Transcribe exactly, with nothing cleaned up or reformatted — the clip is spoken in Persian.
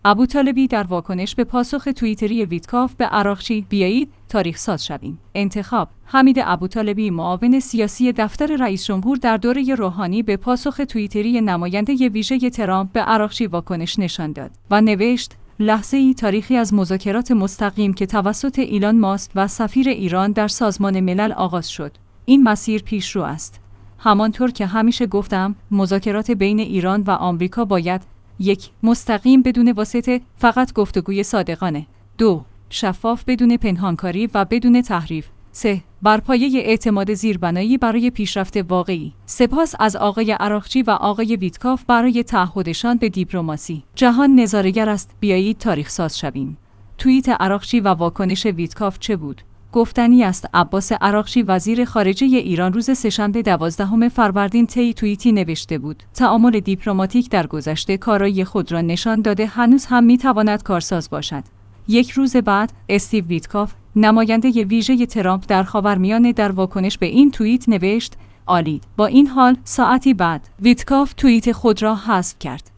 ابوطالبی در واکنش به پاسخ توییتری ویتکاف به عراقچی بیایید تاریخ ساز شویم. انتخاب: حمید ابوطالبی، معاون سیاسی دفتر رئیس جمهور در دوره روحانی، به پاسخ توییتری نماینده ویژه ترامپ به عراقچی واکنش نشان داد و نوشت: لحظه‌ای تاریخی از مذاکرات مستقیم که توسط ایلان ماسک و سفیر ایران در سازمان ملل آغاز شد. این مسیر پیشرو است. همانطور که همیشه گفتم، مذاکرات بین ایران و آمریکا باید: یک، مستقیم بدون واسطه، فقط گفتگوی صادقانه. دو، شفاف بدون پنهانکاری و بدون تحریف. سه، بر پایه اعتماد زیربنایی برای پیشرفت واقعی. سپاس از آقای عراقچی و آقای ویتکاف برای تعهدشان به دیپلماسی. جهان نظاره‌گر است، بیایید تاریخ ساز شویم. توییت عراقچی و واکنش ویتکاف چه بود؟ گفتنی است. عباس عراقچی وزیر خارجه ایران روز سه‌شنبه دوازدهم فروردین طی توییتی نوشته بود: تعامل دیپلماتیک در گذشته کارایی خود را نشان داده، هنوز هم می‌تواند کارساز باشد. یک روز بعد، استیو ویتکاف، نماینده ویژه ترامپ در خاورمیانه، در واکنش به این توییت نوشت: عالی. با این حال، ساعتی بعد، ویتکاف توییت خود را حذف کرد.